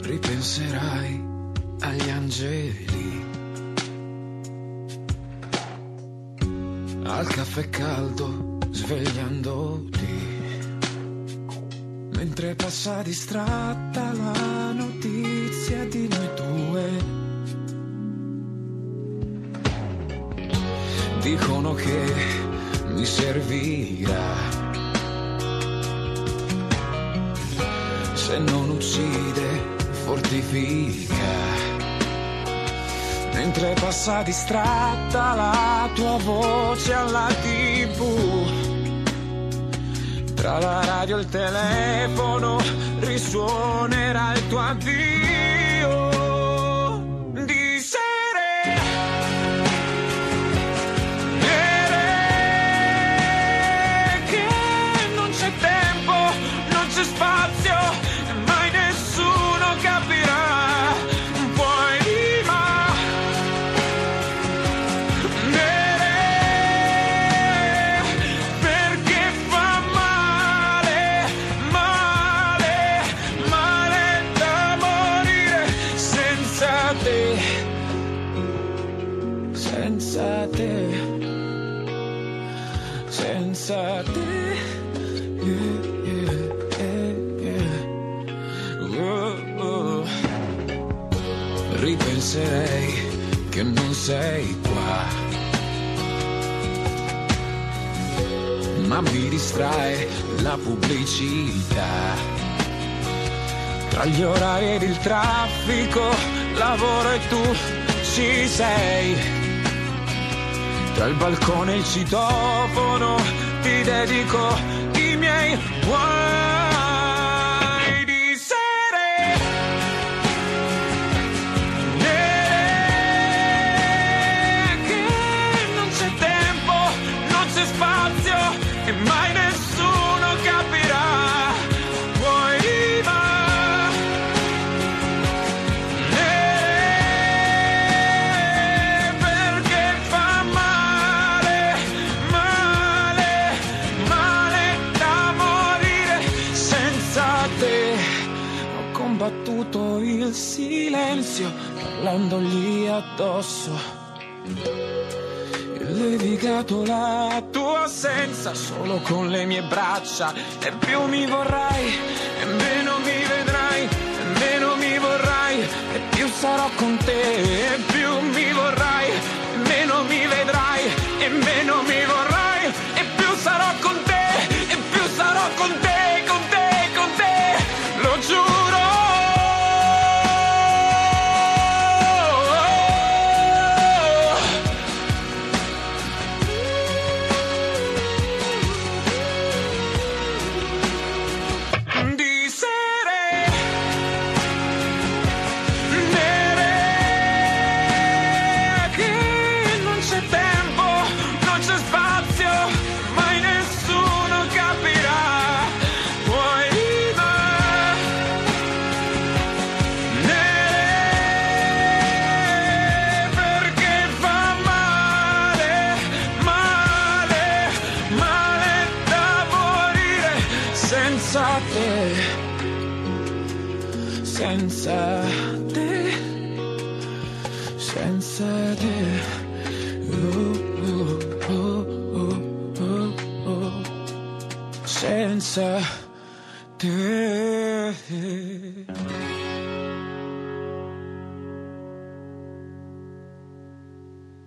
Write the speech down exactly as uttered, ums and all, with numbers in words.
ripenserai agli angeli, al caffè caldo svegliandoti, mentre passa distratta la notizia di noi due. Dicono che mi servirà, se non uccide fortifica, mentre passa distratta la tua voce alla tivù, tra la radio e il telefono risuonerà il tuo addio. Di sere, dire che non c'è tempo, non c'è spazio, e mai nessuno capirà. Puoi ma bere, perché fa male, male, male da morire senza te, senza te, senza te. Yeah, yeah, yeah, yeah. Oh, oh. Ripenserei che non sei qua, ma mi distrae la pubblicità, tra gli orari ed il traffico, lavoro e tu ci sei, tra il balcone e il citofono ti dedico i miei guai. Di sere, dire che non c'è tempo, non c'è spazio, e mai nessuno capirà. Vuoi ma eh, perché fa male, male, male da morire senza te. Ho combattuto il silenzio parlandogli addosso, levigato la tua assenza solo con le mie braccia, e più mi vorrai e meno mi vedrai, e meno mi vorrai e più sarò con te, e più mi vorrai e meno mi vedrai, e meno mi vorrai e più sarò con te, e più sarò con te, con te, con te, lo giuro. Senza te, senza te, senza te, oh, oh, oh, oh, oh, oh. Senza te.